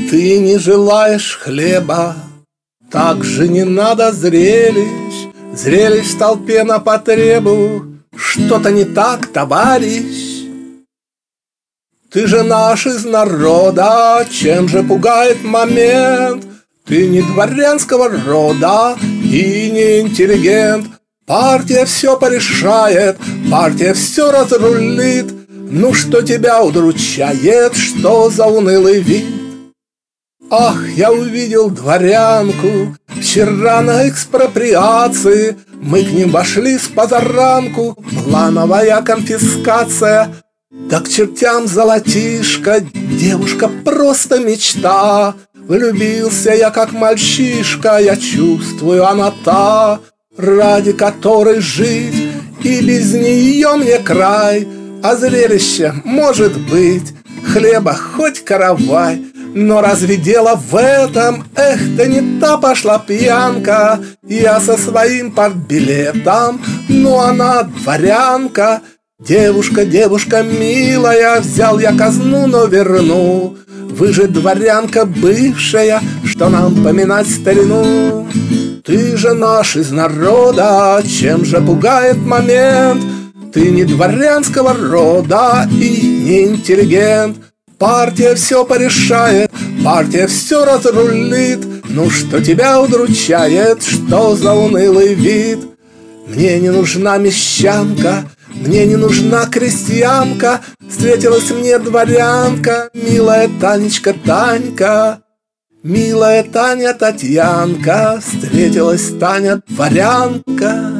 Ты не желаешь хлеба, так же не надо зрелищ. Зрелищ в толпе на потребу. Что-то не так, товарищ. Ты же наш из народа, чем же пугает момент? Ты не дворянского рода и не интеллигент. Партия все порешает, партия все разрулит. Ну что тебя удручает, что за унылый вид? Ах, я увидел дворянку вчера на экспроприации. Мы к ним вошли с позаранку, плановая конфискация. Да к чертям золотишко, девушка просто мечта. Влюбился я как мальчишка, я чувствую, она та, ради которой жить, и без нее мне край. А зрелище может быть, хлеба хоть каравай. Но разве дело в этом? Эх, да не та пошла пьянка. Я со своим партбилетом, но она дворянка. Девушка, девушка милая, взял я казну, но верну. Вы же дворянка бывшая, что нам поминать старину. Ты же наш из народа, чем же пугает момент? Ты не дворянского рода и не интеллигент. Партия все порешает, партия все разрулит. Ну что тебя удручает, что за унылый вид? Мне не нужна мещанка, мне не нужна крестьянка. Встретилась мне дворянка, милая Танечка Танька. Милая Таня Татьянка, встретилась Таня дворянка.